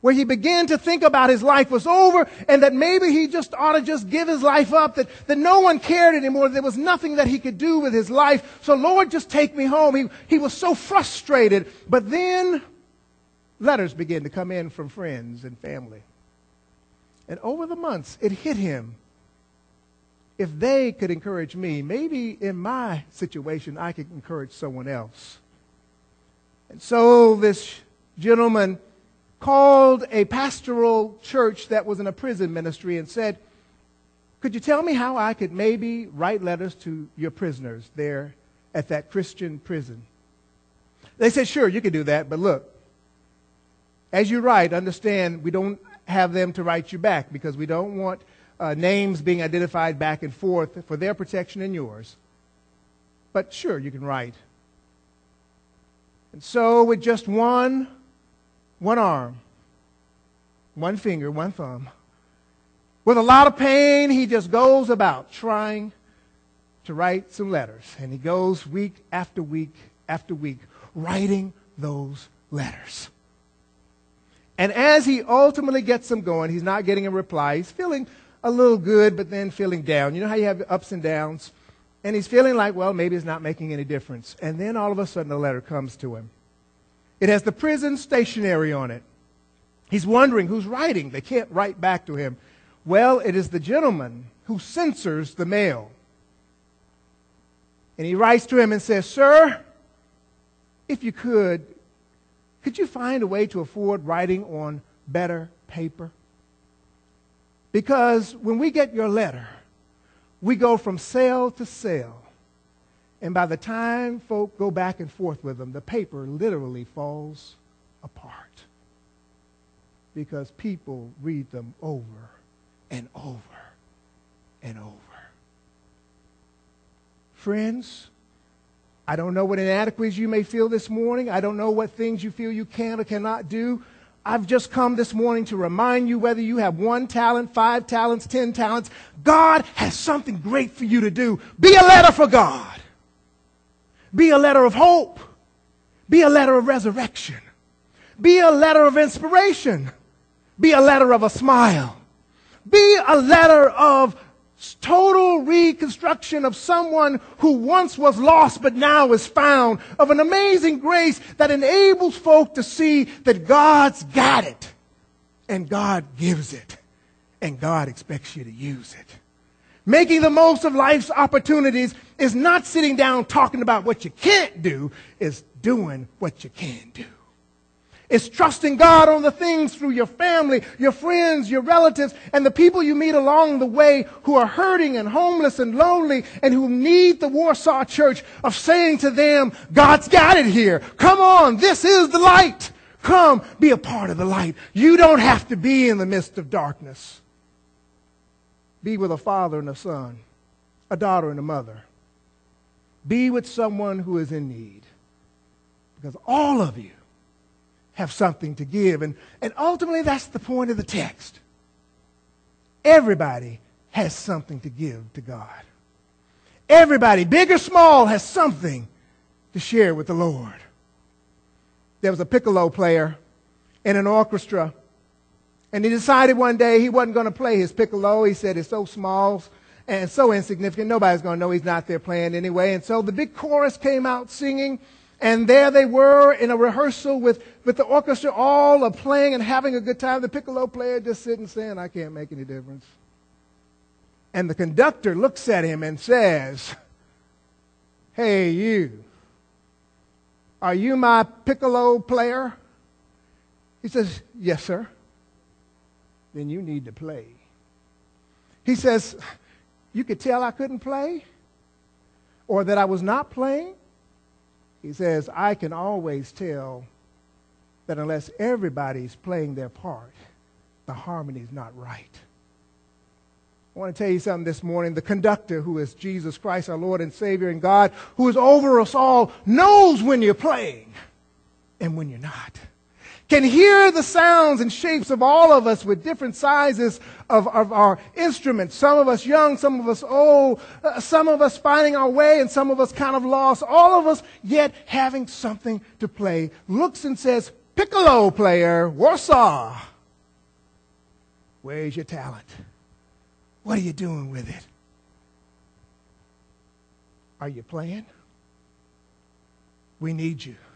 where he began to think about his life was over and that maybe he just ought to just give his life up, that no one cared anymore. There was nothing that he could do with his life. So Lord, just take me home. He was so frustrated. But then letters began to come in from friends and family. And over the months, it hit him. If they could encourage me, maybe in my situation, I could encourage someone else. And so this gentleman called a pastoral church that was in a prison ministry and said, could you tell me how I could maybe write letters to your prisoners there at that Christian prison? They said, sure, you can do that, but look, as you write, understand we don't have them to write you back because we don't want names being identified back and forth for their protection and yours. But sure, you can write. And so with just one arm, one finger, one thumb, with a lot of pain, he just goes about trying to write some letters. And he goes week after week after week writing those letters. And as he ultimately gets them going, he's not getting a reply. He's feeling a little good, but then feeling down. You know how you have ups and downs? And he's feeling like, well, maybe it's not making any difference. And then all of a sudden a letter comes to him. It has the prison stationery on it. He's wondering who's writing. They can't write back to him. Well, it is the gentleman who censors the mail. And he writes to him and says, sir, if you could you find a way to afford writing on better paper? Because when we get your letter, we go from cell to cell. And by the time folk go back and forth with them, the paper literally falls apart. Because people read them over and over and over. Friends, I don't know what inadequacies you may feel this morning. I don't know what things you feel you can or cannot do. I've just come this morning to remind you whether you have 1 talent, 5 talents, 10 talents, God has something great for you to do. Be a letter for God. Be a letter of hope. Be a letter of resurrection. Be a letter of inspiration. Be a letter of a smile. Be a letter of total reconstruction of someone who once was lost but now is found, of an amazing grace that enables folk to see that God's got it and God gives it and God expects you to use it. Making the most of life's opportunities is not sitting down talking about what you can't do, it's doing what you can do. It's trusting God on the things through your family, your friends, your relatives, and the people you meet along the way who are hurting and homeless and lonely and who need the Warsaw Church, of saying to them, God's got it here. Come on, this is the light. Come, be a part of the light. You don't have to be in the midst of darkness. Be with a father and a son, a daughter and a mother. Be with someone who is in need. Because all of you have something to give. And ultimately, that's the point of the text. Everybody has something to give to God. Everybody, big or small, has something to share with the Lord. There was a piccolo player in an orchestra, and he decided one day he wasn't going to play his piccolo. He said it's so small and so insignificant, nobody's going to know he's not there playing anyway. And so the big chorus came out singing, and there they were in a rehearsal with the orchestra all playing and having a good time. The piccolo player just sitting saying, I can't make any difference. And the conductor looks at him and says, hey, you, are you my piccolo player? He says, yes, sir. Then you need to play. He says, you could tell I couldn't play or that I was not playing? He says, I can always tell that unless everybody's playing their part, the harmony's not right. I want to tell you something this morning. The conductor, who is Jesus Christ, our Lord and Savior, and God, who is over us all, knows when you're playing and when you're not. Can hear the sounds and shapes of all of us with different sizes of our instruments. Some of us young, some of us old, some of us finding our way, and some of us kind of lost. All of us yet having something to play. Looks and says, piccolo player, Warsaw, Where's your talent? What are you doing with it? Are you playing? We need you.